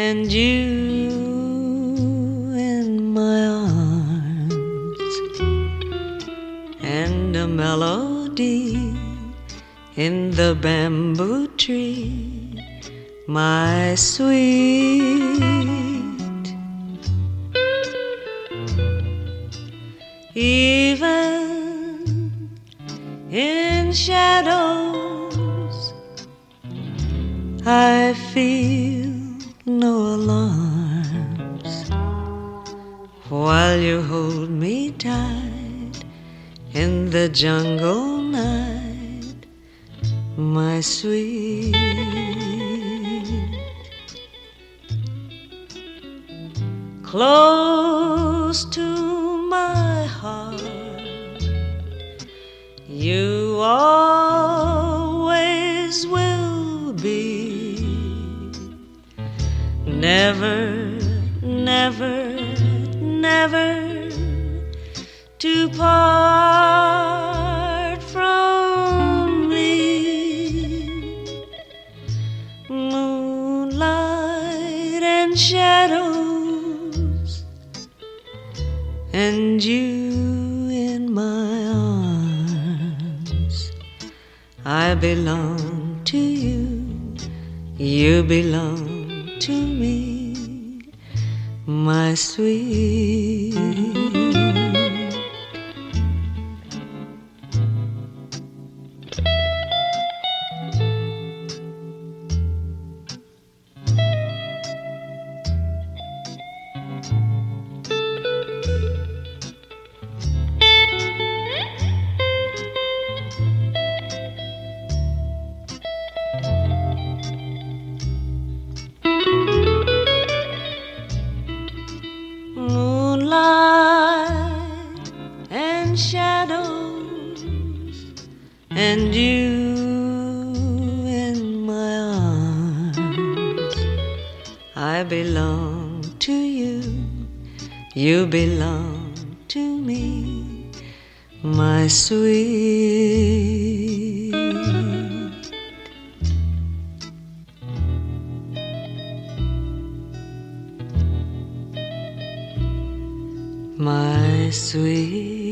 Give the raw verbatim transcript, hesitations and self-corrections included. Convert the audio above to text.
and you in my arms, and a melody in the bamboo tree, my sweet. Even in shadows I feel no alarms, while you hold me tight in the jungle night, my sweet. Close to my heart you always will be, never, never, never to part from me. Moonlight and shadows, and you in my arms. I belong to you, you belong to me, my sweet. Moonlight and shadows, and you in my arms. I belong to you, you belong to me, my sweet. My sweet.